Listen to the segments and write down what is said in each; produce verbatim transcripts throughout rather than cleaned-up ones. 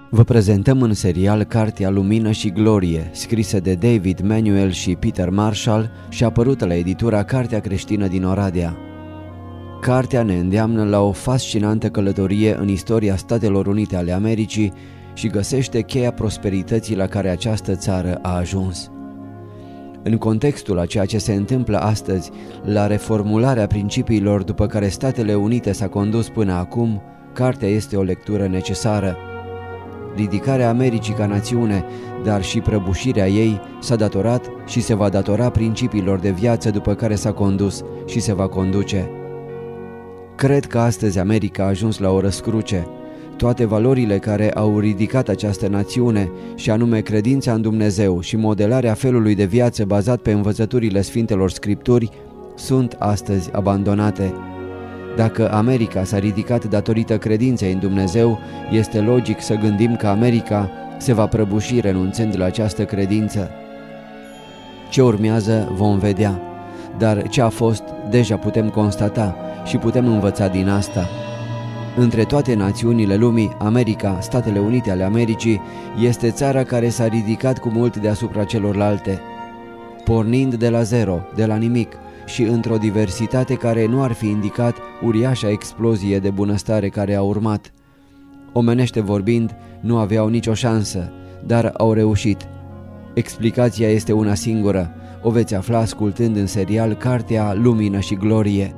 Vă prezentăm în serial cartea Lumină și Glorie, scrisă de David Manuel și Peter Marshall și apărută la editura Cartea Creștină din Oradea. Cartea ne îndeamnă la o fascinantă călătorie în istoria Statelor Unite ale Americii și găsește cheia prosperității la care această țară a ajuns. În contextul a ceea ce se întâmplă astăzi, la reformularea principiilor după care Statele Unite s-a condus până acum, cartea este o lectură necesară. Ridicarea Americii ca națiune, dar și prăbușirea ei s-a datorat și se va datora principiilor de viață după care s-a condus și se va conduce. Cred că astăzi America a ajuns la o răscruce. Toate valorile care au ridicat această națiune, și anume credința în Dumnezeu și modelarea felului de viață bazat pe învățăturile Sfintelor Scripturi, sunt astăzi abandonate. Dacă America s-a ridicat datorită credinței în Dumnezeu, este logic să gândim că America se va prăbuși renunțând la această credință. Ce urmează vom vedea, dar ce a fost deja putem constata și putem învăța din asta. Între toate națiunile lumii, America, Statele Unite ale Americii, este țara care s-a ridicat cu mult deasupra celorlalte. Pornind de la zero, de la nimic, și într-o diversitate care nu ar fi indicat uriașa explozie de bunăstare care a urmat. Omenește vorbind, nu aveau nicio șansă, dar au reușit. Explicația este una singură, o veți afla ascultând în serial cartea Lumină și Glorie.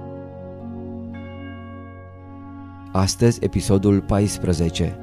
Astăzi, episodul paisprezece.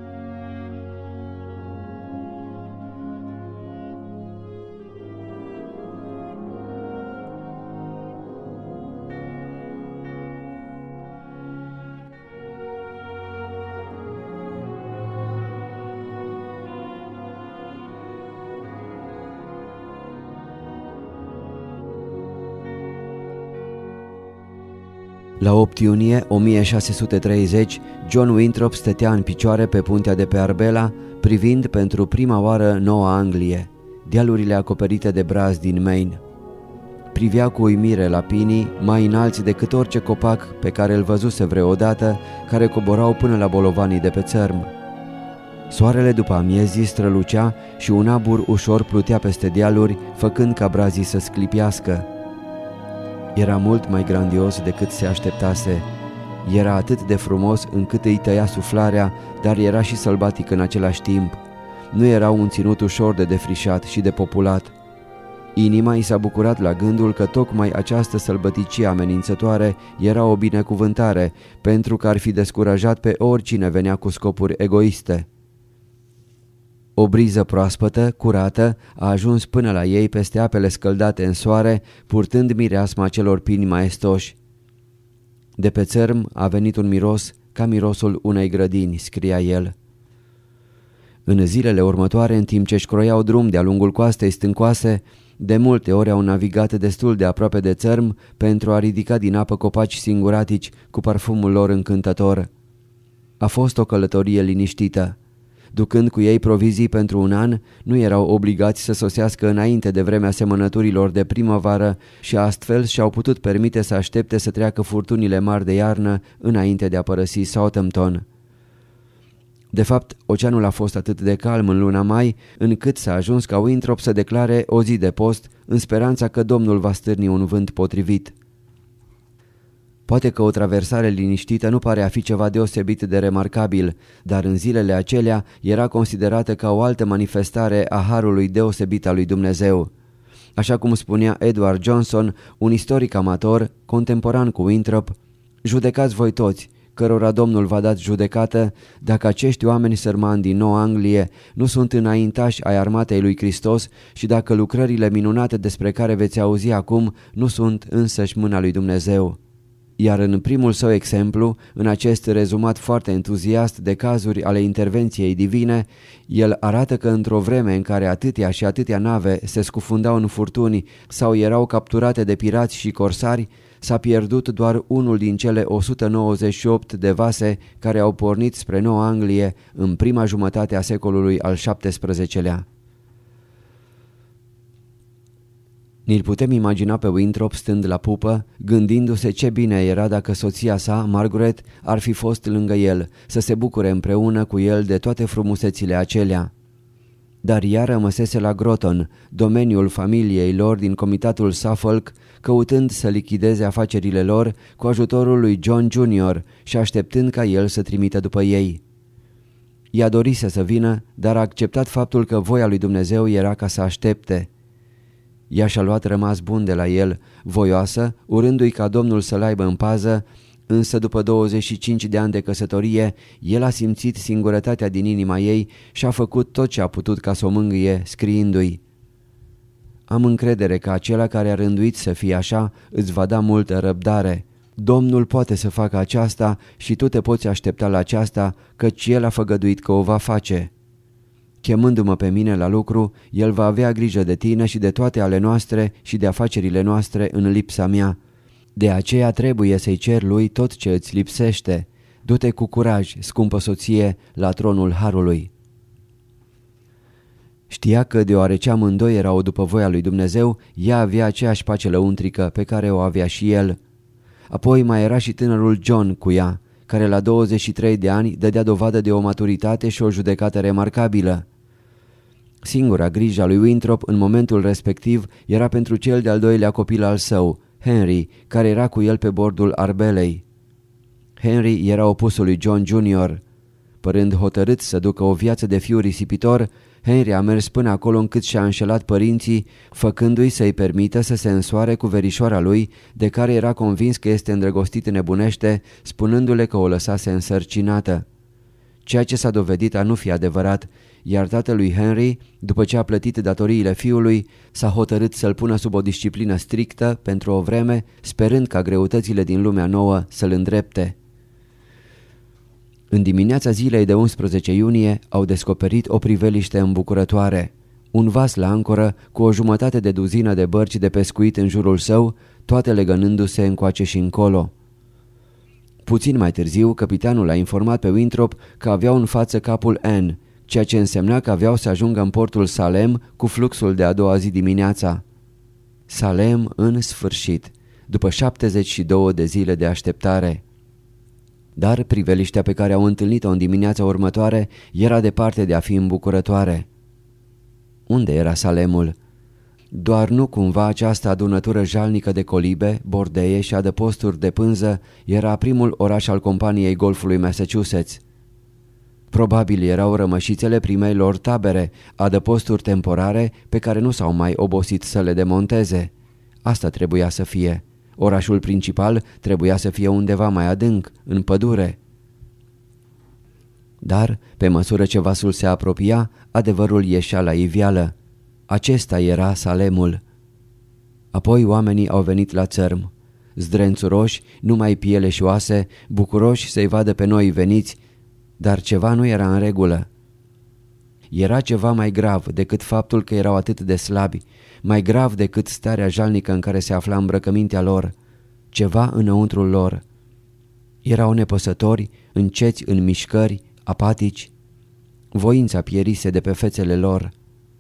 La opt iunie o mie șase sute treizeci, John Winthrop stătea în picioare pe puntea de pe Arbela, privind pentru prima oară Noua Anglie, dealurile acoperite de brazi din Maine. Privea cu uimire la pinii, mai înalți decât orice copac pe care îl văzuse vreodată, care coborau până la bolovanii de pe țărm. Soarele după amiezii strălucea și un abur ușor plutea peste dealuri, făcând ca brazii să sclipească. Era mult mai grandios decât se așteptase. Era atât de frumos încât îi tăia suflarea, dar era și sălbatic în același timp. Nu era un ținut ușor de defrișat și de populat. Inima i s-a bucurat la gândul că tocmai această sălbăticie amenințătoare era o binecuvântare, pentru că ar fi descurajat pe oricine venea cu scopuri egoiste. O briză proaspătă, curată, a ajuns până la ei peste apele scăldate în soare, purtând mireasma celor pini maestoși. De pe țărm a venit un miros ca mirosul unei grădini, scria el. În zilele următoare, în timp ce își croiau drum de-a lungul coastei stâncoase, de multe ori au navigat destul de aproape de țărm pentru a ridica din apă copaci singuratici cu parfumul lor încântător. A fost o călătorie liniștită. Ducând cu ei provizii pentru un an, nu erau obligați să sosească înainte de vremea semănăturilor de primăvară și astfel și-au putut permite să aștepte să treacă furtunile mari de iarnă înainte de a părăsi Southampton. De fapt, oceanul a fost atât de calm în luna mai, încât s-a ajuns ca Winthrop să declare o zi de post, în speranța că Domnul va stârni un vânt potrivit. Poate că o traversare liniștită nu pare a fi ceva deosebit de remarcabil, dar în zilele acelea era considerată ca o altă manifestare a harului deosebit al lui Dumnezeu. Așa cum spunea Edward Johnson, un istoric amator, contemporan cu Winthrop, judecați voi toți, cărora Domnul v-a dat judecată, dacă acești oameni sărmani din Noua Anglie nu sunt înaintași ai armatei lui Hristos și dacă lucrările minunate despre care veți auzi acum nu sunt însăși mâna lui Dumnezeu. Iar în primul său exemplu, în acest rezumat foarte entuziast de cazuri ale intervenției divine, el arată că într-o vreme în care atâtea și atâtea nave se scufundau în furtuni sau erau capturate de pirați și corsari, s-a pierdut doar unul din cele o sută nouăzeci și opt de vase care au pornit spre Noua Anglie în prima jumătate a secolului al șaptesprezecelea. Ni-l putem imagina pe Winthrop stând la pupă, gândindu-se ce bine era dacă soția sa, Margaret, ar fi fost lângă el, să se bucure împreună cu el de toate frumusețile acelea. Dar ea rămăsese la Groton, domeniul familiei lor din comitatul Suffolk, căutând să lichideze afacerile lor cu ajutorul lui John junior și așteptând ca el să trimită după ei. Ea dorise să vină, dar a acceptat faptul că voia lui Dumnezeu era ca să aștepte. Ea și-a luat rămas bun de la el, voioasă, urându-i ca Domnul să-l aibă în pază, însă după douăzeci și cinci de ani de căsătorie, el a simțit singurătatea din inima ei și a făcut tot ce a putut ca să o mângâie, scriindu-i: Am încredere că acela care a rânduit să fie așa îți va da multă răbdare. Domnul poate să facă aceasta și tu te poți aștepta la aceasta, căci el a făgăduit că o va face. Chemându-mă pe mine la lucru, el va avea grijă de tine și de toate ale noastre și de afacerile noastre în lipsa mea. De aceea trebuie să-i cer lui tot ce îți lipsește. Du-te cu curaj, scumpă soție, la tronul harului. Știa că deoarece amândoi erau după voia lui Dumnezeu, ea avea aceeași pace lăuntrică pe care o avea și el. Apoi mai era și tânărul John cu ea, care la douăzeci și trei de ani dădea dovadă de o maturitate și o judecată remarcabilă. Singura grijă a lui Winthrop în momentul respectiv era pentru cel de-al doilea copil al său, Henry, care era cu el pe bordul Arbelei. Henry era opusul lui John junior Părând hotărât să ducă o viață de fiu risipitor, Henry a mers până acolo încât și-a înșelat părinții, făcându-i să-i permită să se însoare cu verișoara lui, de care era convins că este îndrăgostit nebunește, spunându-le că o lăsase însărcinată. Ceea ce s-a dovedit a nu fi adevărat, iar tatălui Henry, după ce a plătit datoriile fiului, s-a hotărât să-l pună sub o disciplină strictă pentru o vreme, sperând ca greutățile din lumea nouă să-l îndrepte. În dimineața zilei de unsprezece iunie au descoperit o priveliște îmbucurătoare. Un vas la ancoră cu o jumătate de duzină de bărci de pescuit în jurul său, toate legănându-se încoace și încolo. Puțin mai târziu, capitanul a informat pe Winthrop că aveau în față capul Anne, ceea ce însemna că aveau să ajungă în portul Salem cu fluxul de a doua zi dimineața. Salem în sfârșit, după șaptezeci și două de zile de așteptare. Dar priveliștea pe care au întâlnit-o în dimineața următoare era departe de a fi îmbucurătoare. Unde era Salemul? Doar nu cumva această adunătură jalnică de colibe, bordeie și adăposturi de pânză era primul oraș al companiei golfului Massachusetts. Probabil erau rămășițele primei lor tabere, adăposturi temporare pe care nu s-au mai obosit să le demonteze. Asta trebuia să fie. Orașul principal trebuia să fie undeva mai adânc, în pădure. Dar, pe măsură ce vasul se apropia, adevărul ieșea la iveală. Acesta era Salemul. Apoi oamenii au venit la țărm. Zdrențuroși, numai piele și oase, bucuroși să-i vadă pe noi veniți, dar ceva nu era în regulă. Era ceva mai grav decât faptul că erau atât de slabi, mai grav decât starea jalnică în care se afla îmbrăcămintea lor, ceva înăuntrul lor. Erau nepăsători, înceți în mișcări, apatici. Voința pierise de pe fețele lor.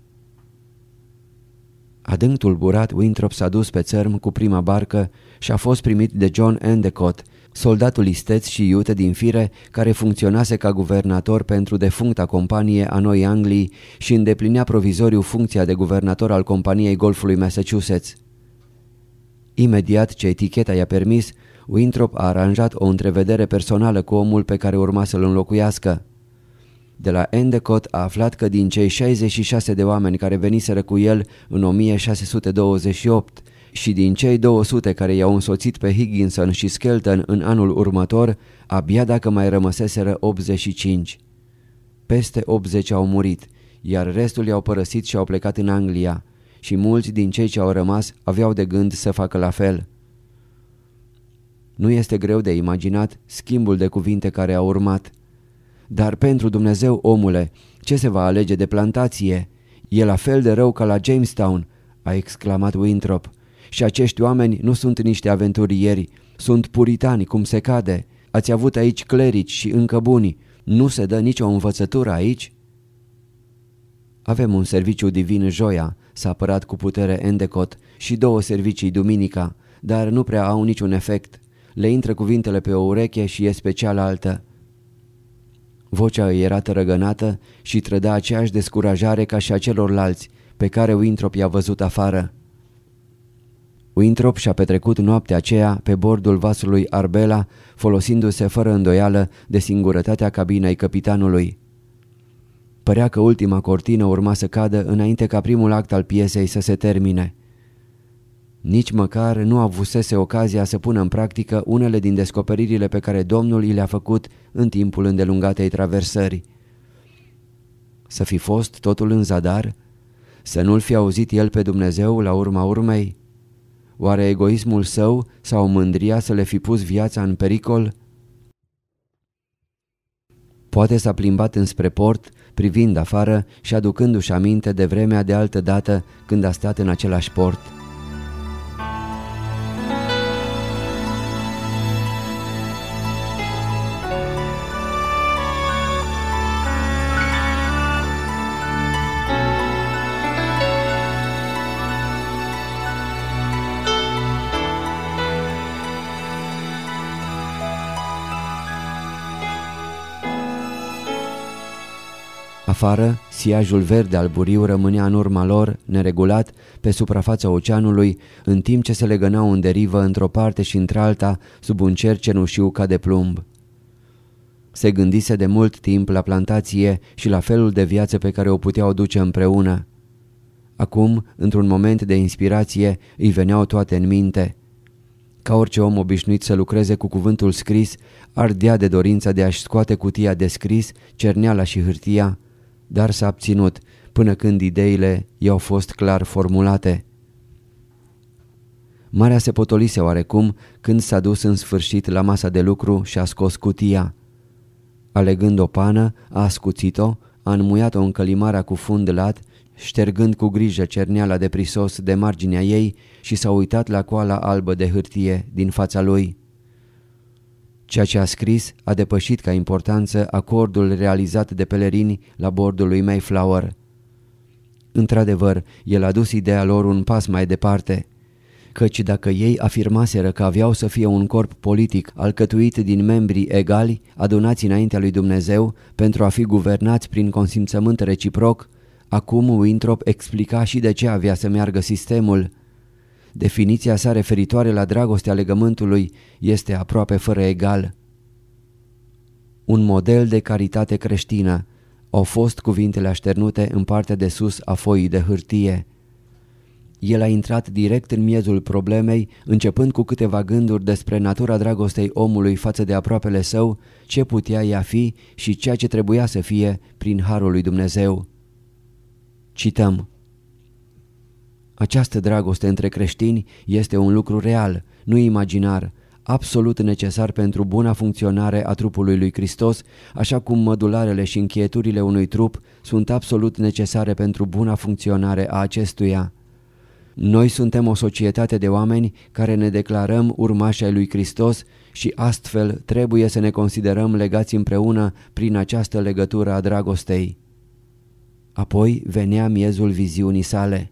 Adânc tulburat, Winthrop s-a dus pe țărm cu prima barcă și a fost primit de John Endicott, soldatul isteț și iute din fire care funcționase ca guvernator pentru defuncta companie a Noi Anglii și îndeplinea provizoriu funcția de guvernator al companiei golfului Massachusetts. Imediat ce eticheta i-a permis, Winthrop a aranjat o întrevedere personală cu omul pe care urma să-l înlocuiască. De la Endicott a aflat că din cei șaizeci și șase de oameni care veniseră cu el în o mie șase sute douăzeci și opt și din cei două sute care i-au însoțit pe Higginson și Skelton în anul următor, abia dacă mai rămăseseră optzeci și cinci. Peste optzeci au murit, iar restul i-au părăsit și au plecat în Anglia, și mulți din cei ce au rămas aveau de gând să facă la fel. Nu este greu de imaginat schimbul de cuvinte care a urmat. Dar pentru Dumnezeu, omule, ce se va alege de plantație? E la fel de rău ca la Jamestown, a exclamat Winthrop. Și acești oameni nu sunt niște aventurieri, sunt puritani cum se cade. Ați avut aici clerici și încă buni. Nu se dă nicio învățătură aici? Avem un serviciu divin joia, s-a apărat cu putere Endecott, și două servicii duminica, dar nu prea au niciun efect. Le intră cuvintele pe o ureche și ies pe cealaltă. Vocea îi era tărăgănată și trăda aceeași descurajare ca și a celorlalți pe care Winthrop i-a văzut afară. Winthrop și-a petrecut noaptea aceea pe bordul vasului Arbela, folosindu-se fără îndoială de singurătatea cabinei capitanului. Părea că ultima cortină urma să cadă înainte ca primul act al piesei să se termine. Nici măcar nu avusese ocazia să pună în practică unele din descoperirile pe care Domnul i le-a făcut în timpul îndelungatei traversări. Să fi fost totul în zadar? Să nu-l fi auzit el pe Dumnezeu la urma urmei? Oare egoismul său sau mândria să le fi pus viața în pericol? Poate s-a plimbat înspre port, privind afară și aducându-și aminte de vremea de altă dată când a stat în același port. Afară, siajul verde al buriu rămânea în urma lor, neregulat, pe suprafața oceanului, în timp ce se legănau în derivă într-o parte și într-alta, sub un cer cenușiu ca de plumb. Se gândise de mult timp la plantație și la felul de viață pe care o puteau duce împreună. Acum, într-un moment de inspirație, îi veneau toate în minte. Ca orice om obișnuit să lucreze cu cuvântul scris, ardea de dorința de a-și scoate cutia de scris, cerneala și hârtia, dar s-a abținut până când ideile i-au fost clar formulate. Marea se potolise oarecum când s-a dus în sfârșit la masa de lucru și a scos cutia. Alegând o pană, a ascuțit-o, a înmuiat-o în călimara cu fund lat, ștergând cu grijă cerneala de prisos de marginea ei și s-a uitat la coala albă de hârtie din fața lui. Ceea ce a scris a depășit ca importanță acordul realizat de pelerini la bordul lui Mayflower. Într-adevăr, el a dus ideea lor un pas mai departe, căci dacă ei afirmaseră că aveau să fie un corp politic alcătuit din membri egali adunați înaintea lui Dumnezeu pentru a fi guvernați prin consimțământ reciproc, acum Winthrop explica și de ce avea să meargă sistemul. Definiția sa referitoare la dragostea legământului este aproape fără egal. Un model de caritate creștină au fost cuvintele așternute în partea de sus a foii de hârtie. El a intrat direct în miezul problemei, începând cu câteva gânduri despre natura dragostei omului față de aproapele său, ce putea ea fi și ceea ce trebuia să fie prin harul lui Dumnezeu. Cităm: această dragoste între creștini este un lucru real, nu imaginar, absolut necesar pentru buna funcționare a trupului lui Hristos, așa cum mădularele și încheieturile unui trup sunt absolut necesare pentru buna funcționare a acestuia. Noi suntem o societate de oameni care ne declarăm urmași ai lui Hristos și astfel trebuie să ne considerăm legați împreună prin această legătură a dragostei. Apoi venea miezul viziunii sale.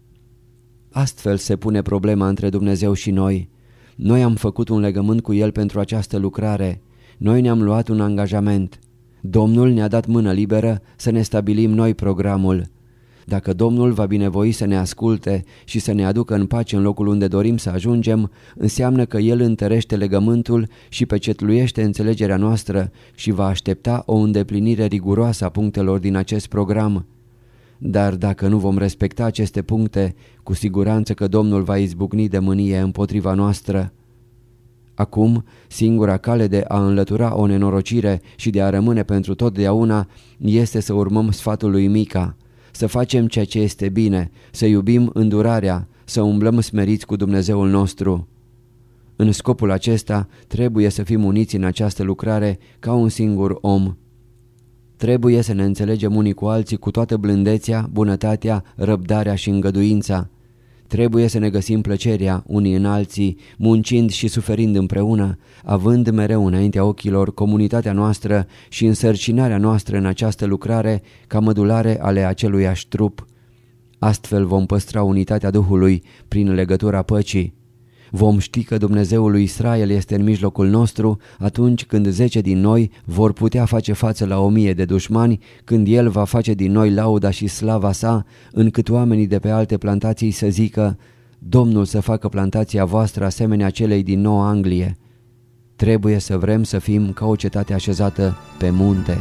Astfel se pune problema între Dumnezeu și noi. Noi am făcut un legământ cu El pentru această lucrare. Noi ne-am luat un angajament. Domnul ne-a dat mână liberă să ne stabilim noi programul. Dacă Domnul va binevoi să ne asculte și să ne aducă în pace în locul unde dorim să ajungem, înseamnă că El întărește legământul și pecetluiește înțelegerea noastră și va aștepta o îndeplinire riguroasă a punctelor din acest program. Dar dacă nu vom respecta aceste puncte, cu siguranță că Domnul va izbucni de mânie împotriva noastră. Acum, singura cale de a înlătura o nenorocire și de a rămâne pentru totdeauna este să urmăm sfatul lui Mica, să facem ceea ce este bine, să iubim îndurarea, să umblăm smeriți cu Dumnezeul nostru. În scopul acesta trebuie să fim uniți în această lucrare ca un singur om. Trebuie să ne înțelegem unii cu alții cu toată blândețea, bunătatea, răbdarea și îngăduința. Trebuie să ne găsim plăcerea unii în alții, muncind și suferind împreună, având mereu înaintea ochilor comunitatea noastră și însărcinarea noastră în această lucrare ca mădulare ale aceluiași trup. Astfel vom păstra unitatea Duhului prin legătura păcii. Vom ști că Dumnezeul lui Israel este în mijlocul nostru atunci când zece din noi vor putea face față la o mie de dușmani, când El va face din noi lauda și slava sa, încât oamenii de pe alte plantații să zică: Domnul să facă plantația voastră asemenea celei din Noua Anglie. Trebuie să vrem să fim ca o cetate așezată pe munte.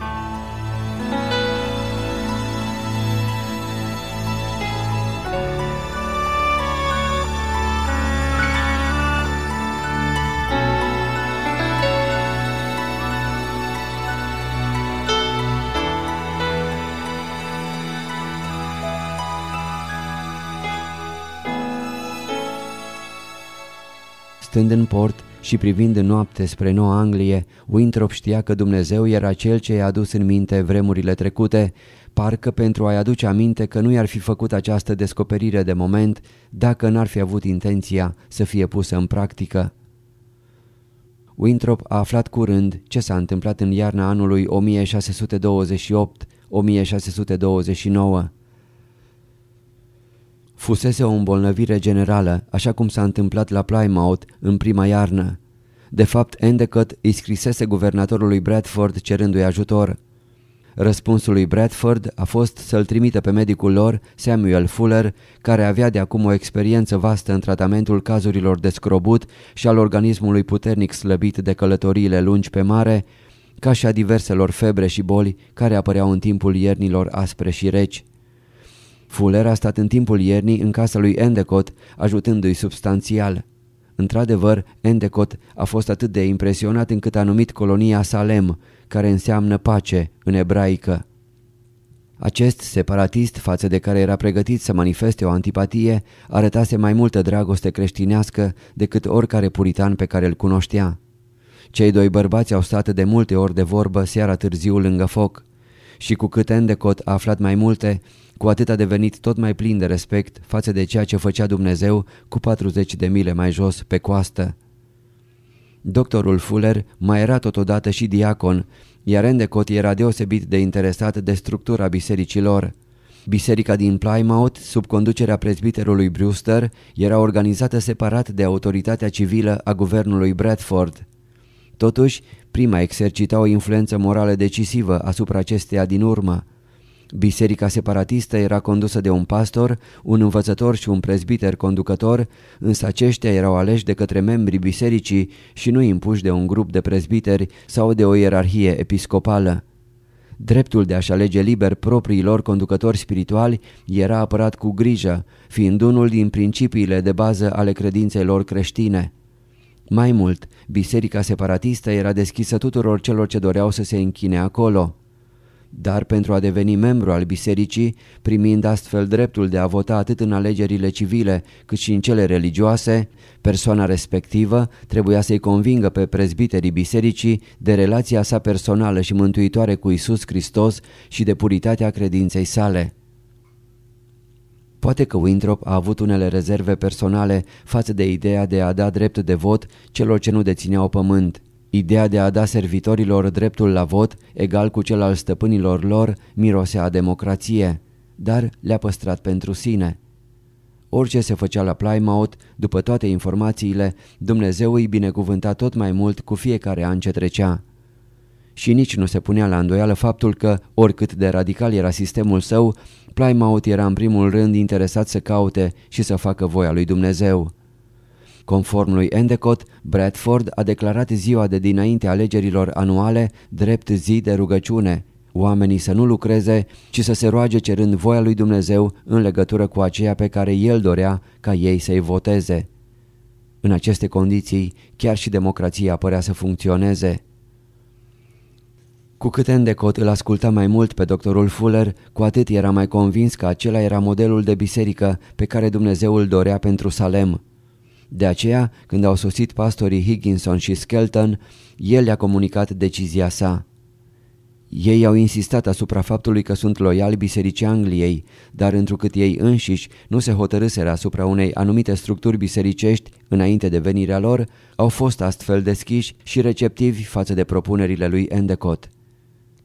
Stând în port și privind în noapte spre Noua Anglie, Winthrop știa că Dumnezeu era Cel ce i-a adus în minte vremurile trecute, parcă pentru a-i aduce aminte că nu i-ar fi făcut această descoperire de moment dacă n-ar fi avut intenția să fie pusă în practică. Winthrop a aflat curând ce s-a întâmplat în iarna anului o mie șase sute douăzeci și opt - o mie șase sute douăzeci și nouă. Fusese o îmbolnăvire generală, așa cum s-a întâmplat la Plymouth în prima iarnă. De fapt, Endicott îi scrisese guvernatorului Bradford cerându-i ajutor. Răspunsul lui Bradford a fost să-l trimită pe medicul lor, Samuel Fuller, care avea de acum o experiență vastă în tratamentul cazurilor de scrobut și al organismului puternic slăbit de călătoriile lungi pe mare, ca și a diverselor febre și boli care apăreau în timpul iernilor aspre și reci. Fuller a stat în timpul iernii în casa lui Endicott, ajutându-i substanțial. Într-adevăr, Endicott a fost atât de impresionat încât a numit colonia Salem, care înseamnă pace în ebraică. Acest separatist, față de care era pregătit să manifeste o antipatie, arătase mai multă dragoste creștinească decât oricare puritan pe care îl cunoștea. Cei doi bărbați au stat de multe ori de vorbă seara târziu lângă foc. Și cu cât Endicott a aflat mai multe, cu atât a devenit tot mai plin de respect față de ceea ce făcea Dumnezeu cu patruzeci de mile mai jos pe coastă. Doctorul Fuller mai era totodată și diacon, iar Endicott era deosebit de interesat de structura bisericilor. Biserica din Plymouth, sub conducerea prezbiterului Brewster, era organizată separat de autoritatea civilă a guvernului Bradford. Totuși, prima exercita o influență morală decisivă asupra acesteia din urmă. Biserica separatistă era condusă de un pastor, un învățător și un prezbiter conducător, însă aceștia erau aleși de către membrii bisericii și nu impuși de un grup de prezbiteri sau de o ierarhie episcopală. Dreptul de a-și alege liber propriilor conducători spirituali era apărat cu grijă, fiind unul din principiile de bază ale credinței lor creștine. Mai mult, biserica separatistă era deschisă tuturor celor ce doreau să se închine acolo. Dar pentru a deveni membru al bisericii, primind astfel dreptul de a vota atât în alegerile civile cât și în cele religioase, persoana respectivă trebuia să-i convingă pe prezbiterii bisericii de relația sa personală și mântuitoare cu Iisus Hristos și de puritatea credinței sale. Poate că Winthrop a avut unele rezerve personale față de ideea de a da drept de vot celor ce nu dețineau pământ. Ideea de a da servitorilor dreptul la vot, egal cu cel al stăpânilor lor, mirosea a democrație, dar le-a păstrat pentru sine. Orice se făcea la Plymouth, după toate informațiile, Dumnezeu îi binecuvânta tot mai mult cu fiecare an ce trecea. Și nici nu se punea la îndoială faptul că, oricât de radical era sistemul său, Plymouth era în primul rând interesat să caute și să facă voia lui Dumnezeu. Conform lui Endicott, Bradford a declarat ziua de dinainte alegerilor anuale drept zi de rugăciune, oamenii să nu lucreze, ci să se roage cerând voia lui Dumnezeu în legătură cu aceea pe care el dorea ca ei să-i voteze. În aceste condiții, chiar și democrația părea să funcționeze. Cu cât Endicott îl asculta mai mult pe doctorul Fuller, cu atât era mai convins că acela era modelul de biserică pe care Dumnezeu îl dorea pentru Salem. De aceea, când au sosit pastorii Higginson și Skelton, el le-a comunicat decizia sa. Ei au insistat asupra faptului că sunt loiali Bisericii Angliei, dar întrucât ei înșiși nu se hotărâseră asupra unei anumite structuri bisericești înainte de venirea lor, au fost astfel deschiși și receptivi față de propunerile lui Endicott.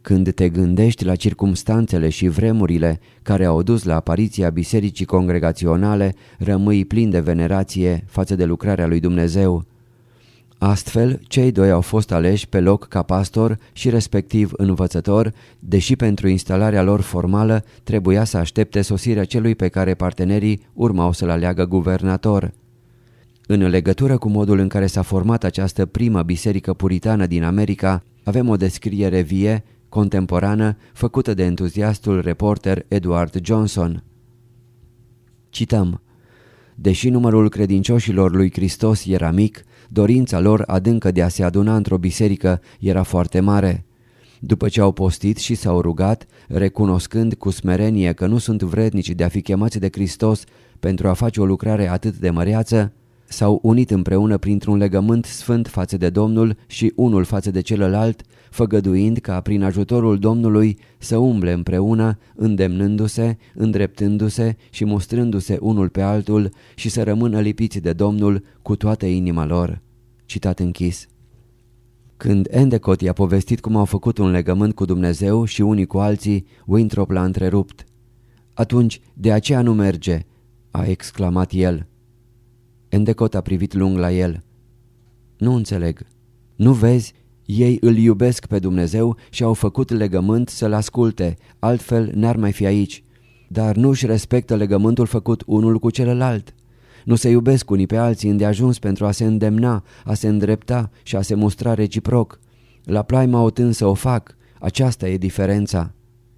Când te gândești la circumstanțele și vremurile care au dus la apariția bisericii congregaționale, rămâi plin de venerație față de lucrarea lui Dumnezeu. Astfel, cei doi au fost aleși pe loc ca pastor și respectiv învățător, deși pentru instalarea lor formală trebuia să aștepte sosirea celui pe care partenerii urmau să-l aleagă guvernator. În legătură cu modul în care s-a format această primă biserică puritană din America, avem o descriere vie, contemporană, făcută de entuziastul reporter Edward Johnson. Cităm: deși numărul credincioșilor lui Hristos era mic, dorința lor adâncă de a se aduna într-o biserică era foarte mare. După ce au postit și s-au rugat, recunoscând cu smerenie că nu sunt vrednici de a fi chemați de Hristos pentru a face o lucrare atât de măreață, s-au unit împreună printr-un legământ sfânt față de Domnul și unul față de celălalt, făgăduind ca prin ajutorul Domnului să umble împreună, îndemnându-se, îndreptându-se și mustrându-se unul pe altul și să rămână lipiți de Domnul cu toată inima lor. Citat închis. Când Endicott i-a povestit cum au făcut un legământ cu Dumnezeu și unii cu alții, Winthrop l-a întrerupt. Atunci, de aceea nu merge, a exclamat el. Endicott a privit lung la el. Nu înțeleg. Nu vezi? Ei îl iubesc pe Dumnezeu și au făcut legământ să-l asculte, altfel n-ar mai fi aici. Dar nu își respectă legământul făcut unul cu celălalt. Nu se iubesc unii pe alții îndeajuns pentru a se îndemna, a se îndrepta și a se mustra reciproc. La Plymouth însă o fac. Aceasta e diferența.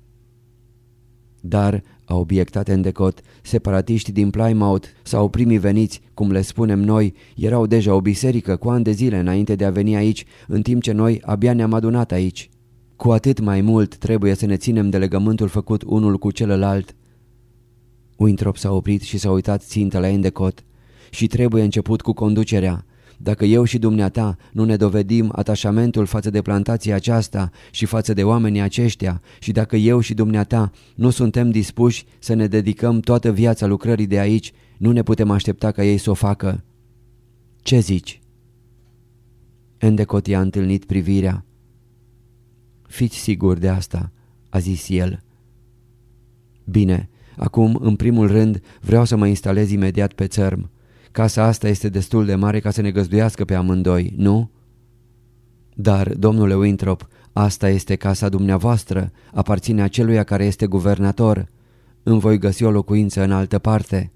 Dar, a obiectat Endicott, separatiști din Plymouth sau primii veniți, cum le spunem noi, erau deja o biserică cu ani de zile înainte de a veni aici, în timp ce noi abia ne-am adunat aici. Cu atât mai mult trebuie să ne ținem de legământul făcut unul cu celălalt. Winthrop s-a oprit și s-a uitat țintă la Endicott. Și trebuie început cu conducerea. Dacă eu și dumneata nu ne dovedim atașamentul față de plantația aceasta și față de oamenii aceștia și dacă eu și dumneata nu suntem dispuși să ne dedicăm toată viața lucrării de aici, nu ne putem aștepta ca ei să o facă. Ce zici? Endicott i-a întâlnit privirea. Fiți sigur de asta, a zis el. Bine, acum, în primul rând, vreau să mă instalez imediat pe țărm. Casa asta este destul de mare ca să ne găzduiască pe amândoi, nu? Dar, domnule Winthrop, asta este casa dumneavoastră, aparține aceluia care este guvernator. Îmi voi găsi o locuință în altă parte.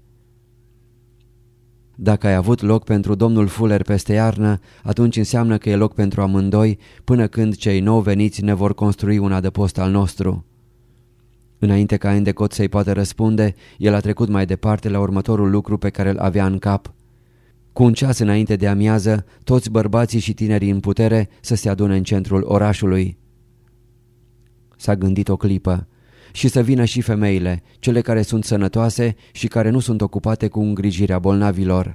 Dacă ai avut loc pentru domnul Fuller peste iarnă, atunci înseamnă că e loc pentru amândoi până când cei nou veniți ne vor construi un adăpost al nostru. Înainte ca Endicott să-i poată răspunde, el a trecut mai departe la următorul lucru pe care îl avea în cap. Cu un ceas înainte de amiază, toți bărbații și tinerii în putere să se adune în centrul orașului. S-a gândit o clipă. Și să vină și femeile, cele care sunt sănătoase și care nu sunt ocupate cu îngrijirea bolnavilor.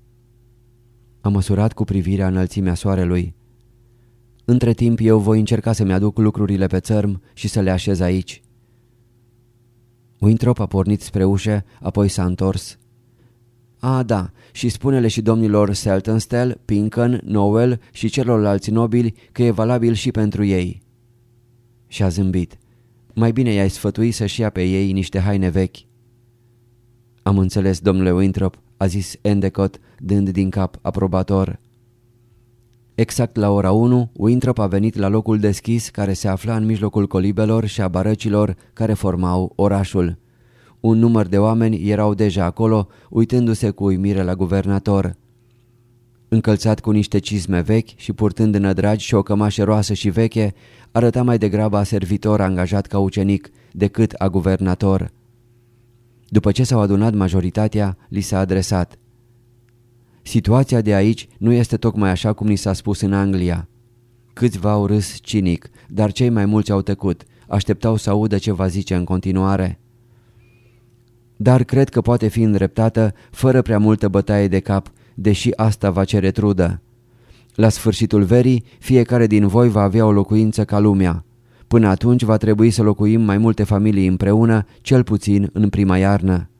A măsurat cu privirea înălțimea soarelui. Între timp eu voi încerca să-mi aduc lucrurile pe țărm și să le așez aici. Winthrop a pornit spre ușă, apoi s-a întors. A, da, și spune-le și domnilor Saltonstall, Pincan, Nowell și celorlalți nobili că e valabil și pentru ei. Și-a zâmbit. Mai bine i-ai sfătui să-și ia pe ei niște haine vechi. Am înțeles, domnule Winthrop, a zis Endicott, dând din cap aprobator. Exact la ora unu, Winthrop a venit la locul deschis care se afla în mijlocul colibelor și a barăcilor care formau orașul. Un număr de oameni erau deja acolo, uitându-se cu uimire la guvernator. Încălțat cu niște cizme vechi și purtând nădragi și o cămașă roasă și veche, arăta mai degrabă a servitor angajat ca ucenic decât a guvernator. După ce s-au adunat majoritatea, li s-a adresat. Situația de aici nu este tocmai așa cum ni s-a spus în Anglia. Câțiva au râs cinic, dar cei mai mulți au tăcut, așteptau să audă ce va zice în continuare. Dar cred că poate fi îndreptată fără prea multă bătaie de cap, deși asta va cere trudă. La sfârșitul verii, fiecare din voi va avea o locuință ca lumea. Până atunci va trebui să locuim mai multe familii împreună, cel puțin în prima iarnă.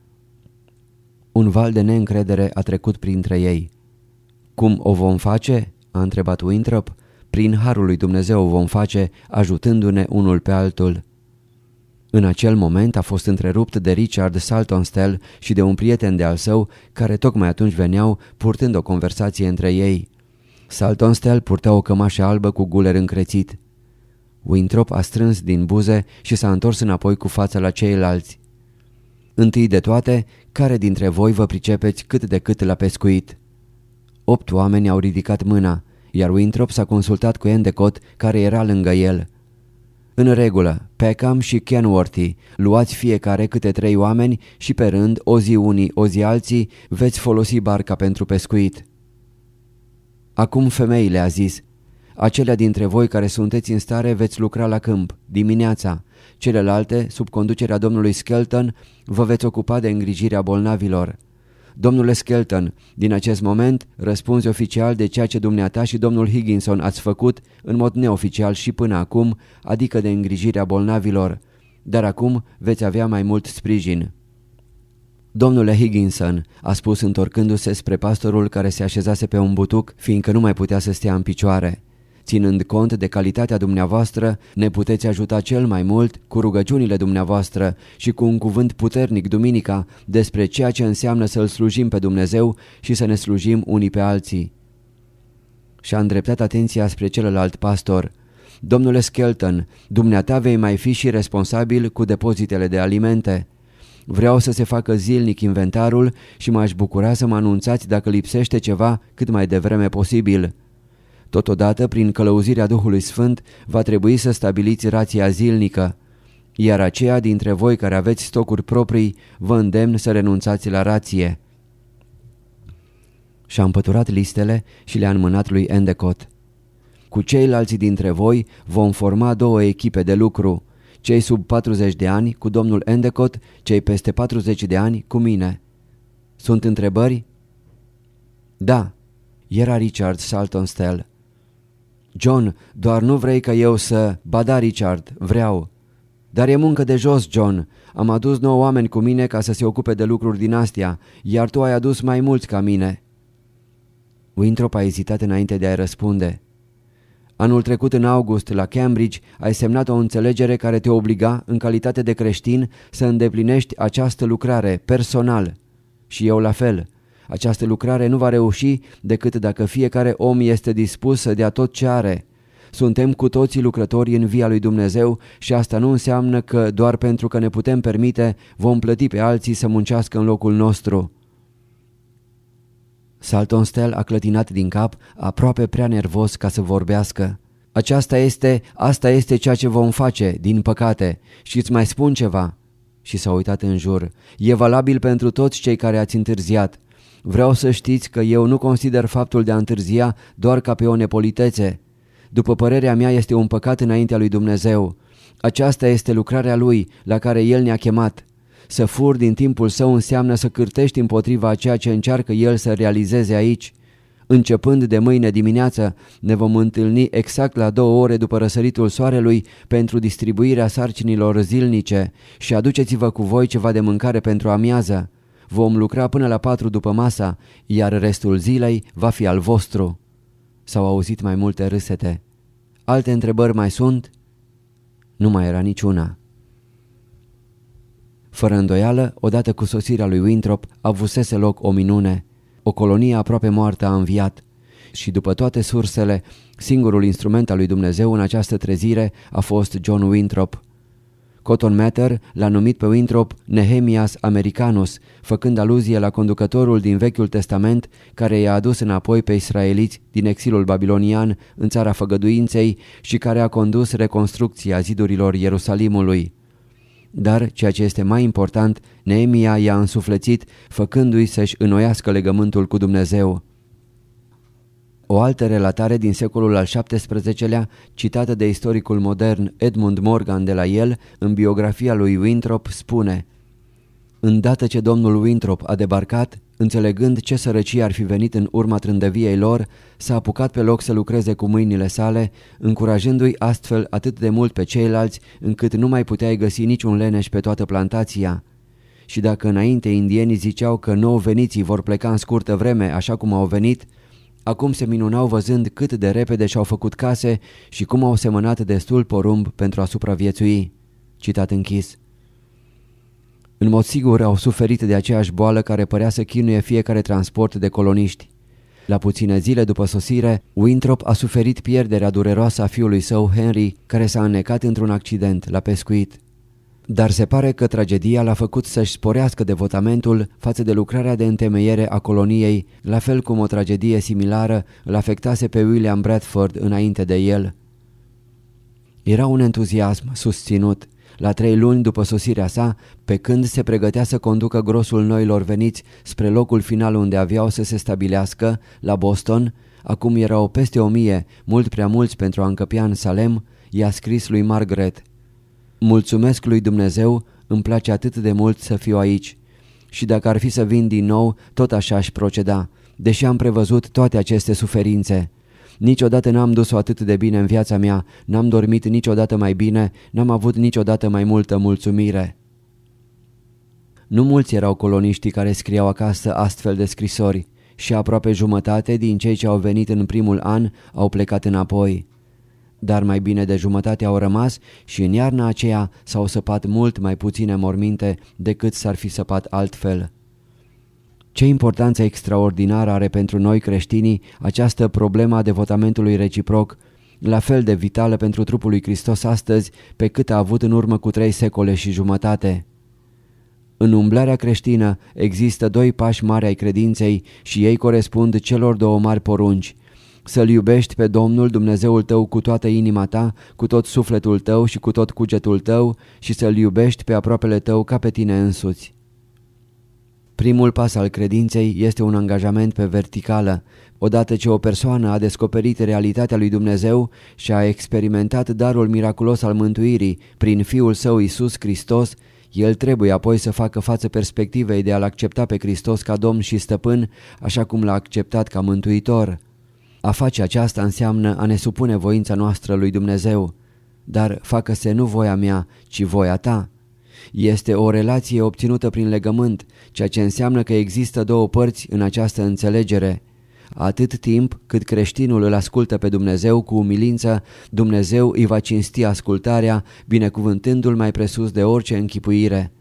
Un val de neîncredere a trecut printre ei. Cum o vom face? A întrebat Winthrop. prin harul lui Dumnezeu vom face, ajutându-ne unul pe altul. În acel moment a fost întrerupt de Richard Saltonstall și de un prieten de-al său, care tocmai atunci veneau, purtând o conversație între ei. Saltonstall purta o cămașă albă cu guler încrețit. Winthrop a strâns din buze și s-a întors înapoi cu fața la ceilalți. Întâi de toate, care dintre voi vă pricepeți cât de cât la pescuit? Opt oameni au ridicat mâna, iar Winthrop s-a consultat cu Endicott, care era lângă el. În regulă, Peckham și Kenworthy, luați fiecare câte trei oameni și pe rând, o zi unii, o zi alții, veți folosi barca pentru pescuit. Acum femeile, a zis, acelea dintre voi care sunteți în stare veți lucra la câmp, dimineața. Celelalte, sub conducerea domnului Skelton, vă veți ocupa de îngrijirea bolnavilor. Domnule Skelton, din acest moment răspunzi oficial de ceea ce dumneata și domnul Higginson ați făcut în mod neoficial și până acum, adică de îngrijirea bolnavilor, dar acum veți avea mai mult sprijin. Domnule Higginson, a spus întorcându-se spre pastorul care se așezase pe un butuc, fiindcă nu mai putea să stea în picioare. Ținând cont de calitatea dumneavoastră, ne puteți ajuta cel mai mult cu rugăciunile dumneavoastră și cu un cuvânt puternic duminica despre ceea ce înseamnă să-L slujim pe Dumnezeu și să ne slujim unii pe alții. Și-a îndreptat atenția spre celălalt pastor. Domnule Skelton, dumneata vei mai fi și responsabil cu depozitele de alimente. Vreau să se facă zilnic inventarul și m-aș bucura să mă anunțați dacă lipsește ceva cât mai devreme posibil. Totodată, prin călăuzirea Duhului Sfânt, va trebui să stabiliți rația zilnică, iar aceia dintre voi care aveți stocuri proprii, vă îndemn să renunțați la rație. Și-a împăturat listele și le-a înmânat lui Endicott. Cu ceilalți dintre voi vom forma două echipe de lucru, cei sub patruzeci de ani cu domnul Endicott, cei peste patruzeci de ani cu mine. Sunt întrebări? Da, era Richard Saltonstall. John, doar nu vrei ca eu să... Ba da, Richard, vreau. Dar e muncă de jos, John. Am adus nouă oameni cu mine ca să se ocupe de lucruri din astea, iar tu ai adus mai mulți ca mine. Winthrop a ezitat înainte de a-i răspunde. Anul trecut, în august, la Cambridge, ai semnat o înțelegere care te obliga, în calitate de creștin, să îndeplinești această lucrare, personal. Și eu la fel. Această lucrare nu va reuși decât dacă fiecare om este dispus să dea tot ce are. Suntem cu toții lucrători în via lui Dumnezeu și asta nu înseamnă că doar pentru că ne putem permite vom plăti pe alții să muncească în locul nostru. Saltonstall a clătinat din cap, aproape prea nervos ca să vorbească. Aceasta este, asta este ceea ce vom face, din păcate, și îți mai spun ceva. Și s-a uitat în jur. E valabil pentru toți cei care ați întârziat. Vreau să știți că eu nu consider faptul de a întârzia doar ca pe o nepolitețe. După părerea mea, este un păcat înaintea lui Dumnezeu. Aceasta este lucrarea Lui, la care El ne-a chemat. Să furi din timpul său înseamnă să cârtești împotriva a ceea ce încearcă El să realizeze aici. Începând de mâine dimineață, ne vom întâlni exact la două ore după răsăritul soarelui pentru distribuirea sarcinilor zilnice și aduceți-vă cu voi ceva de mâncare pentru amiază. Vom lucra până la patru după masa, iar restul zilei va fi al vostru. S-au auzit mai multe râsete. Alte întrebări mai sunt? Nu mai era niciuna. Fără îndoială, odată cu sosirea lui Winthrop, avusese loc o minune. O colonie aproape moartă a înviat. Și după toate sursele, singurul instrument al lui Dumnezeu în această trezire a fost John Winthrop. Cotton Mather l-a numit pe Winthrop Nehemias Americanus, făcând aluzie la conducătorul din Vechiul Testament care i-a adus înapoi pe israeliți din exilul babilonian în țara făgăduinței și care a condus reconstrucția zidurilor Ierusalimului. Dar, ceea ce este mai important, Neemia i-a însuflețit, făcându-i să-și înnoiască legământul cu Dumnezeu. O altă relatare din secolul al șaptesprezecelea, citată de istoricul modern Edmund Morgan de la el, în biografia lui Winthrop, spune: Îndată ce domnul Winthrop a debarcat, înțelegând ce sărăcie ar fi venit în urma trândăviei lor, s-a apucat pe loc să lucreze cu mâinile sale, încurajându-i astfel atât de mult pe ceilalți, încât nu mai puteai găsi niciun leneș pe toată plantația. Și dacă înainte indienii ziceau că nou veniții vor pleca în scurtă vreme așa cum au venit, Acum se minunau văzând cât de repede și-au făcut case și cum au semănat destul porumb pentru a supraviețui. Citat închis. În mod sigur au suferit de aceeași boală care părea să chinuie fiecare transport de coloniști. La puține zile după sosire, Winthrop a suferit pierderea dureroasă a fiului său, Henry, care s-a înnecat într-un accident la pescuit. Dar se pare că tragedia l-a făcut să-și sporească devotamentul față de lucrarea de întemeiere a coloniei, la fel cum o tragedie similară îl afectase pe William Bradford înainte de el. Era un entuziasm susținut. La trei luni după sosirea sa, pe când se pregătea să conducă grosul noilor veniți spre locul final unde aveau să se stabilească, la Boston, acum erau peste o mie, mult prea mulți pentru a încăpea în Salem, i-a scris lui Margaret: mulțumesc lui Dumnezeu, îmi place atât de mult să fiu aici. Și dacă ar fi să vin din nou, tot așa aș proceda, deși am prevăzut toate aceste suferințe. Niciodată n-am dus-o atât de bine în viața mea, n-am dormit niciodată mai bine, n-am avut niciodată mai multă mulțumire. Nu mulți erau coloniștii care scriau acasă astfel de scrisori și aproape jumătate din cei ce au venit în primul an au plecat înapoi. Dar mai bine de jumătate au rămas și în iarna aceea s-au săpat mult mai puține morminte decât s-ar fi săpat altfel. Ce importanță extraordinară are pentru noi creștinii această problemă a devotamentului reciproc, la fel de vitală pentru trupul lui Hristos astăzi pe cât a avut în urmă cu trei secole și jumătate. În umblarea creștină există doi pași mari ai credinței și ei corespund celor două mari porunci: să-L iubești pe Domnul Dumnezeul tău cu toată inima ta, cu tot sufletul tău și cu tot cugetul tău și să-L iubești pe aproapele tău ca pe tine însuți. Primul pas al credinței este un angajament pe verticală. Odată ce o persoană a descoperit realitatea lui Dumnezeu și a experimentat darul miraculos al mântuirii prin Fiul Său Iisus Hristos, el trebuie apoi să facă față perspectivei de a-L accepta pe Hristos ca Domn și Stăpân, așa cum L-a acceptat ca Mântuitor. A face aceasta înseamnă a ne supune voința noastră lui Dumnezeu. Dar facă-se nu voia mea, ci voia ta. Este o relație obținută prin legământ, ceea ce înseamnă că există două părți în această înțelegere. Atât timp cât creștinul îl ascultă pe Dumnezeu cu umilință, Dumnezeu îi va cinsti ascultarea, binecuvântându-l mai presus de orice închipuire.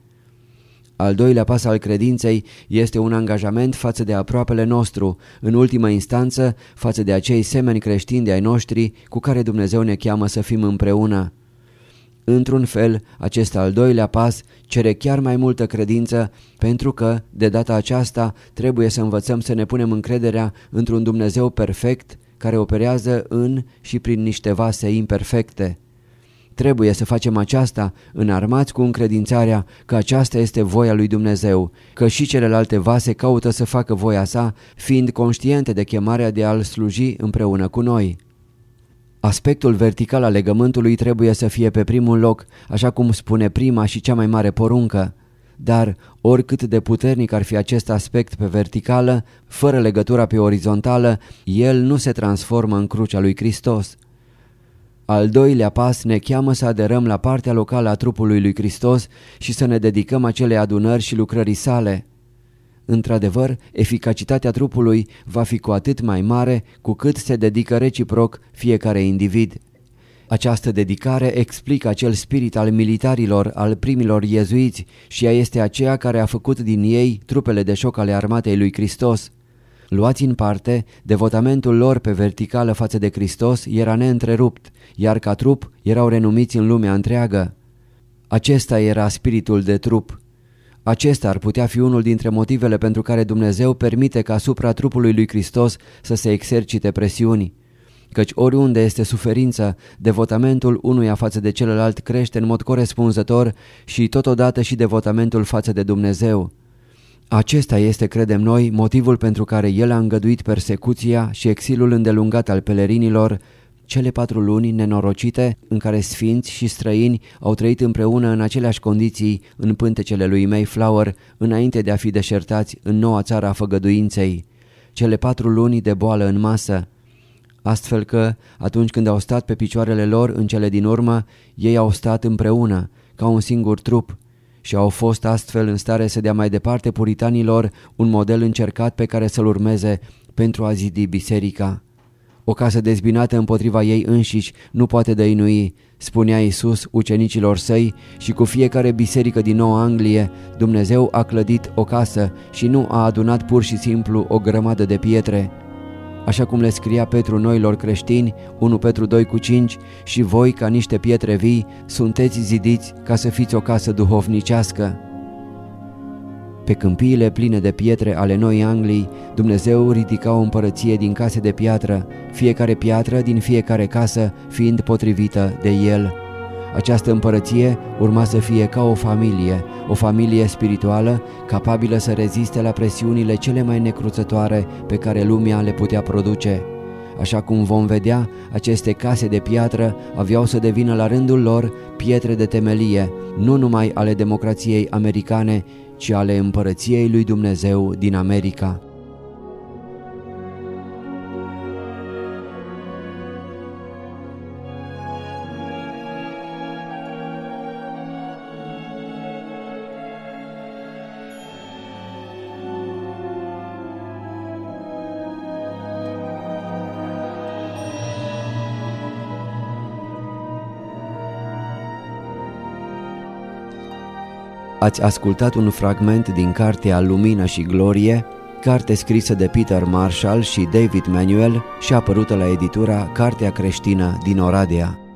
Al doilea pas al credinței este un angajament față de aproapele nostru, în ultimă instanță față de acei semeni creștini de ai noștri cu care Dumnezeu ne cheamă să fim împreună. Într-un fel, acest al doilea pas cere chiar mai multă credință, pentru că, de data aceasta, trebuie să învățăm să ne punem încrederea într-un Dumnezeu perfect care operează în și prin niște vase imperfecte. Trebuie să facem aceasta înarmați cu încredințarea că aceasta este voia lui Dumnezeu, că și celelalte vase caută să facă voia sa, fiind conștiente de chemarea de a-L sluji împreună cu noi. Aspectul vertical al legământului trebuie să fie pe primul loc, așa cum spune prima și cea mai mare poruncă. Dar, oricât de puternic ar fi acest aspect pe verticală, fără legătura pe orizontală, el nu se transformă în crucea lui Hristos. Al doilea pas ne cheamă să aderăm la partea locală a trupului lui Hristos și să ne dedicăm acelei adunări și lucrării sale. Într-adevăr, eficacitatea trupului va fi cu atât mai mare cu cât se dedică reciproc fiecare individ. Această dedicare explică acel spirit al militarilor, al primilor iezuiți, și ea este aceea care a făcut din ei trupele de șoc ale armatei lui Hristos. Luați în parte, devotamentul lor pe verticală față de Hristos era neîntrerupt, iar ca trup erau renumiți în lumea întreagă. Acesta era spiritul de trup. Acesta ar putea fi unul dintre motivele pentru care Dumnezeu permite ca asupra trupului lui Hristos să se exercite presiuni. Căci oriunde este suferință, devotamentul unuia față de celălalt crește în mod corespunzător și totodată și devotamentul față de Dumnezeu. Acesta este, credem noi, motivul pentru care El a îngăduit persecuția și exilul îndelungat al pelerinilor, cele patru luni nenorocite în care sfinți și străini au trăit împreună în aceleași condiții în pântecele lui Mayflower, înainte de a fi deșertați în noua țară a făgăduinței, cele patru luni de boală în masă. Astfel că, atunci când au stat pe picioarele lor în cele din urmă, ei au stat împreună, ca un singur trup, și au fost astfel în stare să dea mai departe puritanilor un model încercat pe care să-l urmeze pentru a zidi biserica. O casă dezbinată împotriva ei înșiși nu poate dăinui, spunea Iisus ucenicilor săi, și cu fiecare biserică din Noua Anglie Dumnezeu a clădit o casă și nu a adunat pur și simplu o grămadă de pietre. Așa cum le scria Petru noilor creștini, unu Petru doi cu cinci, și voi, ca niște pietre vii, sunteți zidiți ca să fiți o casă duhovnicească. Pe câmpiile pline de pietre ale Noii Anglii, Dumnezeu ridica o împărăție din case de piatră, fiecare piatră din fiecare casă fiind potrivită de El. Această împărăție urma să fie ca o familie, o familie spirituală capabilă să reziste la presiunile cele mai necruțătoare pe care lumea le putea produce. Așa cum vom vedea, aceste case de piatră aveau să devină la rândul lor pietre de temelie, nu numai ale democrației americane, ci ale împărăției lui Dumnezeu din America. Ați ascultat un fragment din cartea Lumină și Glorie, carte scrisă de Peter Marshall și David Manuel și apărută la editura Cartea Creștină din Oradea.